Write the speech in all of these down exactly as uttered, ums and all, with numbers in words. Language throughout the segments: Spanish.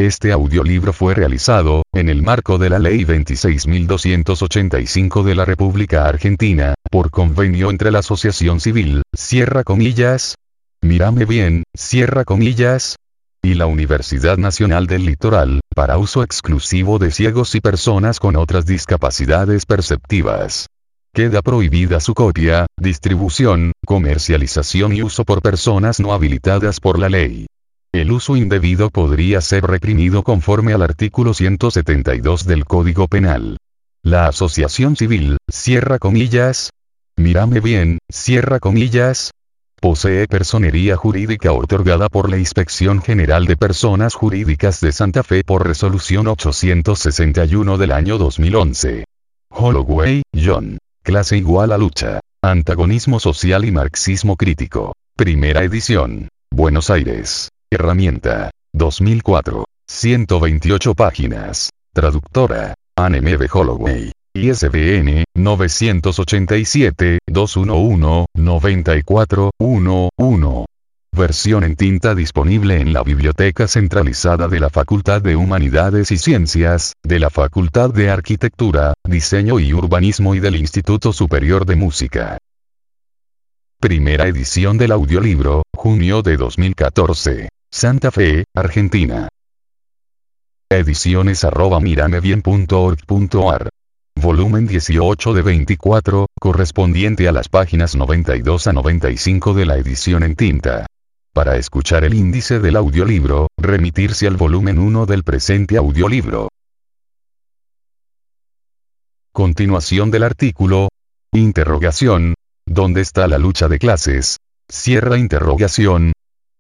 Este audiolibro fue realizado, en el marco de la Ley veintiséis mil doscientos ochenta y cinco de la República Argentina, por convenio entre la Asociación Civil, cierra comillas, Mírame Bien, cierra comillas, y la Universidad Nacional del Litoral, para uso exclusivo de ciegos y personas con otras discapacidades perceptivas. Queda prohibida su copia, distribución, comercialización y uso por personas no habilitadas por la ley. El uso indebido podría ser reprimido conforme al artículo ciento setenta y dos del Código Penal. La Asociación Civil, cierra comillas, Mírame Bien, cierra comillas, posee personería jurídica otorgada por la Inspección General de Personas Jurídicas de Santa Fe por resolución ochocientos sesenta y uno del año dos mil once. Holloway, John. Clase igual a lucha. Antagonismo social y marxismo crítico. Primera edición. Buenos Aires. Herramienta. dos mil cuatro. ciento veintiocho páginas. Traductora. Anne M. B. Holloway. I S B N, novecientos ochenta y siete, doscientos once, noventa y cuatro, once. Versión en tinta disponible en la Biblioteca Centralizada de la Facultad de Humanidades y Ciencias, de la Facultad de Arquitectura, Diseño y Urbanismo y del Instituto Superior de Música. Primera edición del audiolibro, junio de dos mil catorce. Santa Fe, Argentina. Ediciones arroba miramebien punto org punto ar. Volumen dieciocho de veinticuatro, correspondiente a las páginas noventa y dos a noventa y cinco de la edición en tinta. Para escuchar el índice del audiolibro, remitirse al volumen uno del presente audiolibro. Continuación del artículo. Interrogación. ¿Dónde está la lucha de clases? Cierra interrogación.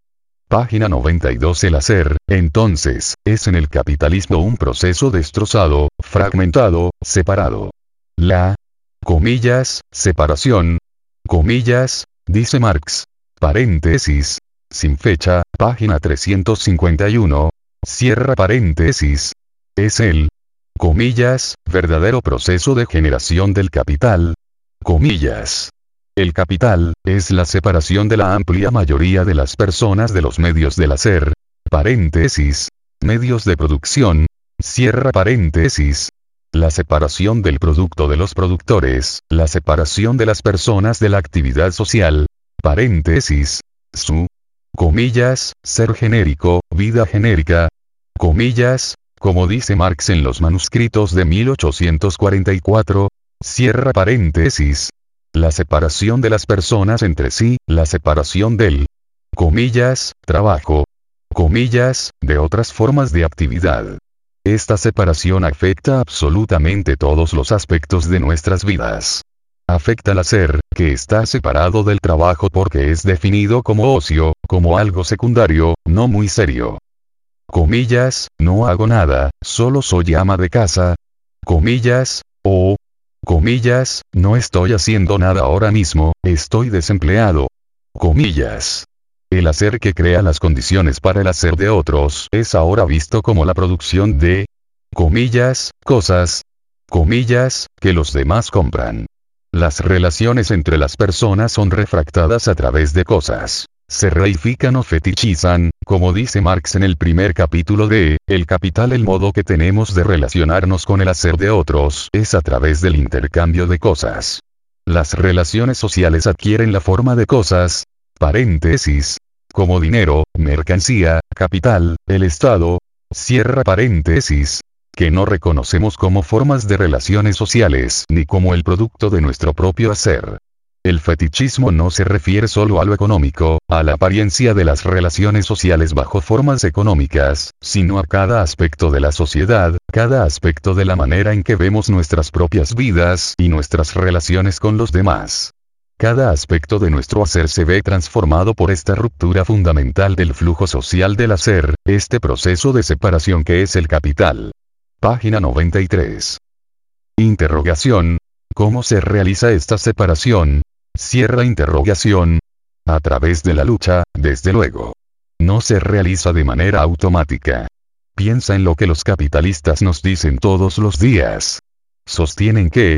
Página noventa y dos. El hacer, entonces, es en el capitalismo un proceso destrozado, fragmentado, separado. La, comillas, separación, comillas, dice Marx, paréntesis, sin fecha, página trescientos cincuenta y uno, cierra paréntesis, es el, comillas, verdadero proceso de generación del capital, comillas. El capital, es la separación de la amplia mayoría de las personas de los medios del hacer, paréntesis, medios de producción, cierra paréntesis, la separación del producto de los productores, la separación de las personas de la actividad social, paréntesis, su, comillas, ser genérico, vida genérica, comillas, como dice Marx en los manuscritos de mil ochocientos cuarenta y cuatro, cierra paréntesis, la separación de las personas entre sí, la separación del, comillas, trabajo, comillas, de otras formas de actividad. Esta separación afecta absolutamente todos los aspectos de nuestras vidas. Afecta al hacer, que está separado del trabajo porque es definido como ocio, como algo secundario, no muy serio. Comillas, no hago nada, solo soy ama de casa. Comillas, o, comillas, no estoy haciendo nada ahora mismo, estoy desempleado. Comillas. El hacer que crea las condiciones para el hacer de otros es ahora visto como la producción de, comillas, cosas, comillas, que los demás compran. Las relaciones entre las personas son refractadas a través de cosas. Se reifican o fetichizan, como dice Marx en el primer capítulo de El Capital. El modo que tenemos de relacionarnos con el hacer de otros es a través del intercambio de cosas. Las relaciones sociales adquieren la forma de cosas, paréntesis, como dinero, mercancía, capital, el Estado, cierra paréntesis, que no reconocemos como formas de relaciones sociales ni como el producto de nuestro propio hacer. El fetichismo no se refiere solo a lo económico, a la apariencia de las relaciones sociales bajo formas económicas, sino a cada aspecto de la sociedad, cada aspecto de la manera en que vemos nuestras propias vidas y nuestras relaciones con los demás. Cada aspecto de nuestro hacer se ve transformado por esta ruptura fundamental del flujo social del hacer, este proceso de separación que es el capital. Página noventa y tres. Interrogación. ¿Cómo se realiza esta separación? Cierra interrogación. A través de la lucha, desde luego. No se realiza de manera automática. Piensa en lo que los capitalistas nos dicen todos los días. Sostienen que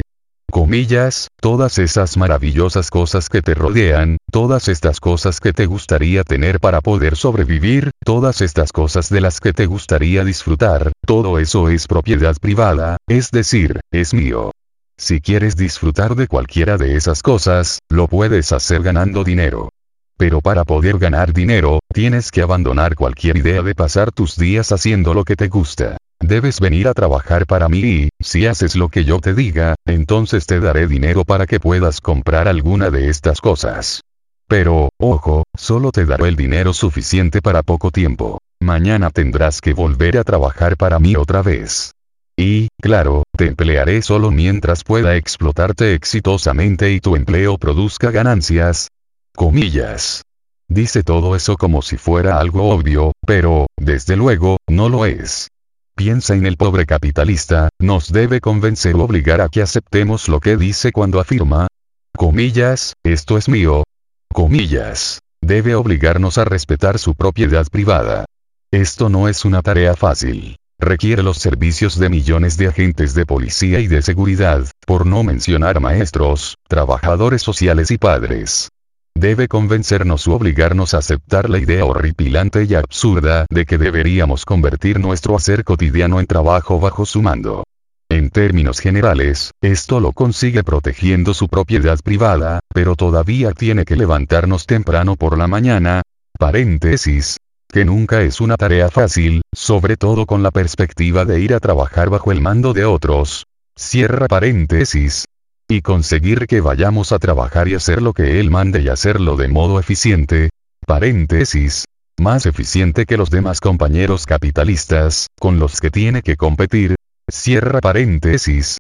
Comillas, todas esas maravillosas cosas que te rodean, todas estas cosas que te gustaría tener para poder sobrevivir, todas estas cosas de las que te gustaría disfrutar, todo eso es propiedad privada, es decir, es mío. Si quieres disfrutar de cualquiera de esas cosas, lo puedes hacer ganando dinero. Pero para poder ganar dinero, tienes que abandonar cualquier idea de pasar tus días haciendo lo que te gusta. Debes venir a trabajar para mí y, si haces lo que yo te diga, entonces te daré dinero para que puedas comprar alguna de estas cosas. Pero, ojo, solo te daré el dinero suficiente para poco tiempo. Mañana tendrás que volver a trabajar para mí otra vez. Y, claro, te emplearé solo mientras pueda explotarte exitosamente y tu empleo produzca ganancias. Comillas. Dice todo eso como si fuera algo obvio, pero, desde luego, no lo es. Piensa en el pobre capitalista, nos debe convencer o obligar a que aceptemos lo que dice cuando afirma, comillas, esto es mío. Comillas. Debe obligarnos a respetar su propiedad privada. Esto no es una tarea fácil. Requiere los servicios de millones de agentes de policía y de seguridad, por no mencionar maestros, trabajadores sociales y padres. Debe convencernos u obligarnos a aceptar la idea horripilante y absurda de que deberíamos convertir nuestro hacer cotidiano en trabajo bajo su mando. En términos generales, esto lo consigue protegiendo su propiedad privada, pero todavía tiene que levantarnos temprano por la mañana, paréntesis, que nunca es una tarea fácil, sobre todo con la perspectiva de ir a trabajar bajo el mando de otros, cierra paréntesis, y conseguir que vayamos a trabajar y hacer lo que él mande y hacerlo de modo eficiente, paréntesis, más eficiente que los demás compañeros capitalistas, con los que tiene que competir, cierra paréntesis.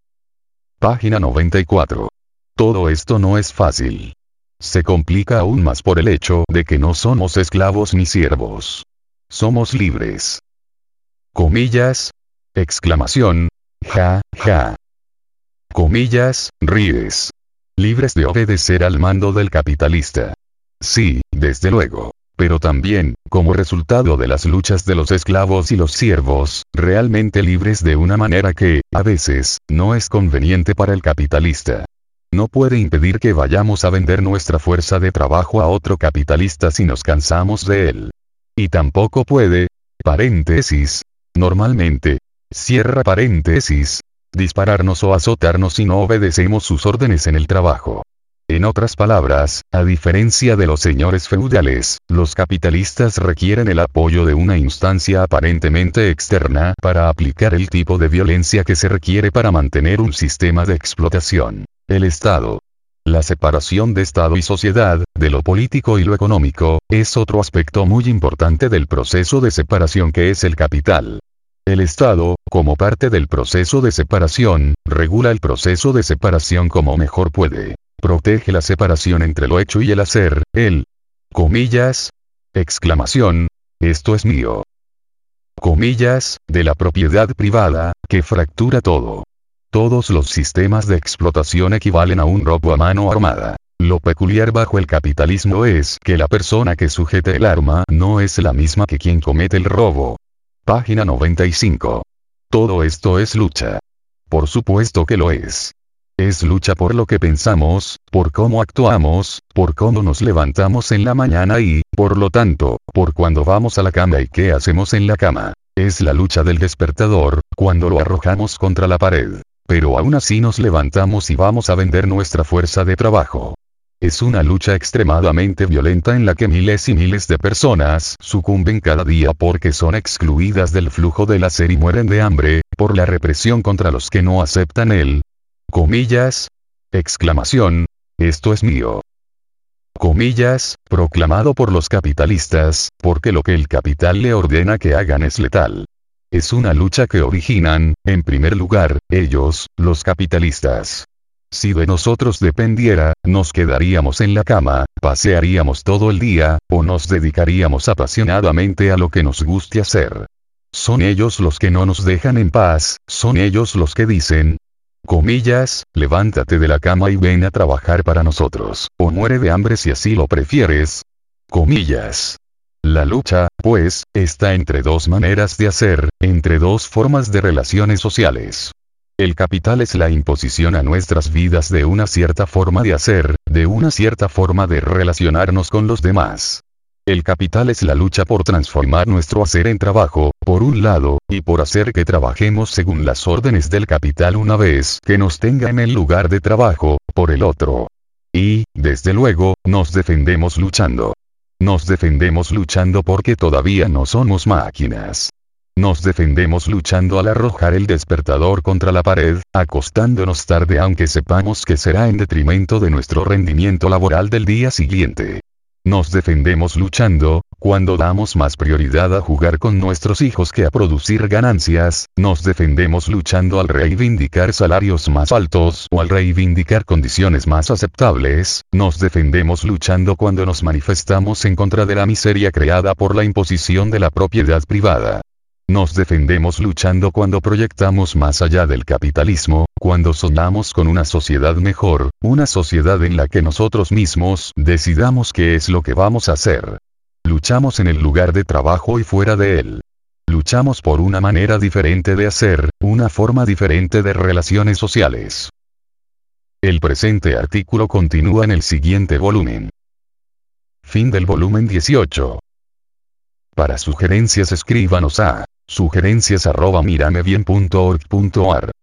Página noventa y cuatro. Todo esto no es fácil. Se complica aún más por el hecho de que no somos esclavos ni siervos. Somos libres. Comillas. Exclamación. Ja, ja. Comillas, ríes. Libres de obedecer al mando del capitalista. Sí, desde luego. Pero también, como resultado de las luchas de los esclavos y los siervos, realmente libres de una manera que, a veces, no es conveniente para el capitalista. No puede impedir que vayamos a vender nuestra fuerza de trabajo a otro capitalista si nos cansamos de él. Y tampoco puede, paréntesis, normalmente, cierra paréntesis, dispararnos o azotarnos si no obedecemos sus órdenes en el trabajo. En otras palabras, a diferencia de los señores feudales, los capitalistas requieren el apoyo de una instancia aparentemente externa para aplicar el tipo de violencia que se requiere para mantener un sistema de explotación. El Estado. La separación de Estado y sociedad, de lo político y lo económico, es otro aspecto muy importante del proceso de separación que es el capital. El Estado, como parte del proceso de separación, regula el proceso de separación como mejor puede. Protege la separación entre lo hecho y el hacer, el, comillas, exclamación, esto es mío. Comillas, de la propiedad privada, que fractura todo. Todos los sistemas de explotación equivalen a un robo a mano armada. Lo peculiar bajo el capitalismo es que la persona que sujete el arma no es la misma que quien comete el robo. Página noventa y cinco. Todo esto es lucha. Por supuesto que lo es. Es lucha por lo que pensamos, por cómo actuamos, por cómo nos levantamos en la mañana y, por lo tanto, por cuando vamos a la cama y qué hacemos en la cama. Es la lucha del despertador, cuando lo arrojamos contra la pared. Pero aún así nos levantamos y vamos a vender nuestra fuerza de trabajo. Es una lucha extremadamente violenta en la que miles y miles de personas sucumben cada día porque son excluidas del flujo del hacer y mueren de hambre, por la represión contra los que no aceptan el, comillas, exclamación, esto es mío. Comillas, proclamado por los capitalistas, porque lo que el capital le ordena que hagan es letal. Es una lucha que originan, en primer lugar, ellos, los capitalistas. Si de nosotros dependiera, nos quedaríamos en la cama, pasearíamos todo el día, o nos dedicaríamos apasionadamente a lo que nos guste hacer. Son ellos los que no nos dejan en paz, son ellos los que dicen, comillas, levántate de la cama y ven a trabajar para nosotros, o muere de hambre si así lo prefieres. Comillas. La lucha, pues, está entre dos maneras de hacer, entre dos formas de relaciones sociales. El capital es la imposición a nuestras vidas de una cierta forma de hacer, de una cierta forma de relacionarnos con los demás. El capital es la lucha por transformar nuestro hacer en trabajo, por un lado, y por hacer que trabajemos según las órdenes del capital una vez que nos tenga en el lugar de trabajo, por el otro. Y, desde luego, nos defendemos luchando. Nos defendemos luchando porque todavía no somos máquinas. Nos defendemos luchando al arrojar el despertador contra la pared, acostándonos tarde aunque sepamos que será en detrimento de nuestro rendimiento laboral del día siguiente. Nos defendemos luchando, cuando damos más prioridad a jugar con nuestros hijos que a producir ganancias, nos defendemos luchando al reivindicar salarios más altos o al reivindicar condiciones más aceptables, nos defendemos luchando cuando nos manifestamos en contra de la miseria creada por la imposición de la propiedad privada. Nos defendemos luchando cuando proyectamos más allá del capitalismo, cuando soñamos con una sociedad mejor, una sociedad en la que nosotros mismos decidamos qué es lo que vamos a hacer. Luchamos en el lugar de trabajo y fuera de él. Luchamos por una manera diferente de hacer, una forma diferente de relaciones sociales. El presente artículo continúa en el siguiente volumen. Fin del volumen dieciocho. Para sugerencias escríbanos a sugerencias arroba miramebien punto org punto ar.